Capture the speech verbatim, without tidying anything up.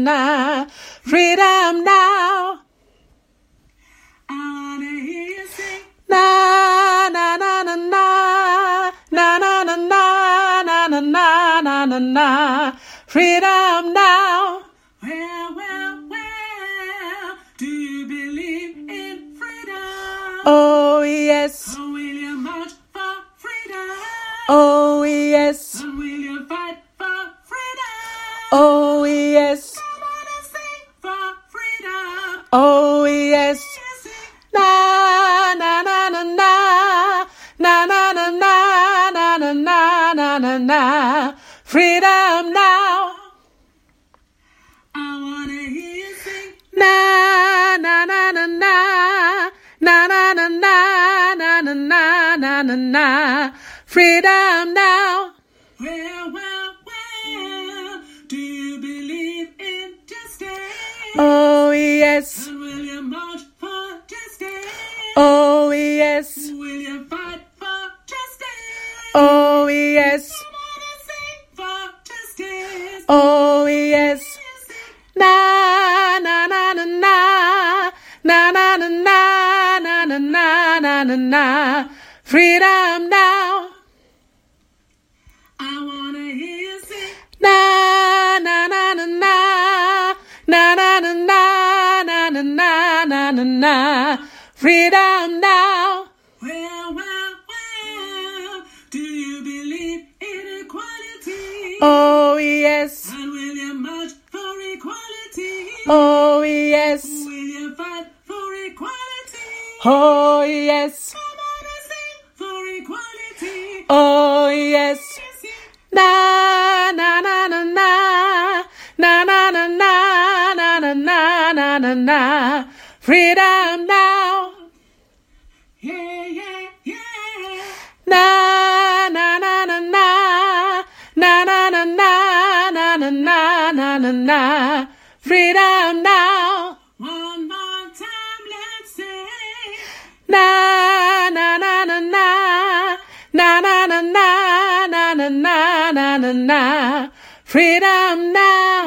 na. Freedom now. I wanna hear you sing. Na na na na na na na na na na na na na na na. Freedom now. Well, well, well. Do you believe in freedom? Oh yes. Or will you march for freedom? Oh yes. Or will you fight for freedom? Oh yes. Come on and sing for freedom. Oh yes. Sing. Na na na na na na na na na na na na na na na. Freedom now. I wanna hear you sing. Na na na na na na na na na na na na na na na. Freedom now. Well, well, well. Do you believe in justice? Oh yes. And will you march for justice? Oh yes. Will you fight for justice? Oh yes. Come on and sing for justice. Oh yes. Sing. Na na na na na na na na na na na na na na na. Freedom now. I wanna hear you sing. Na na na na na na na na na na na na na na na. Freedom now. Well, well, well. Do you believe in equality? Oh yes. And will you march for equality? Oh yes. Will you fight for equality? Oh yes. Come on and sing for equality. Oh yes. Sing. Na na na na na na na na na na na na na na na. Freedom now. Yeah, yeah, yeah. Na na na na na na na na na na na na na na na. Freedom now. One more time, let's say. Na na na na na na na na na na na na na na. Freedom now.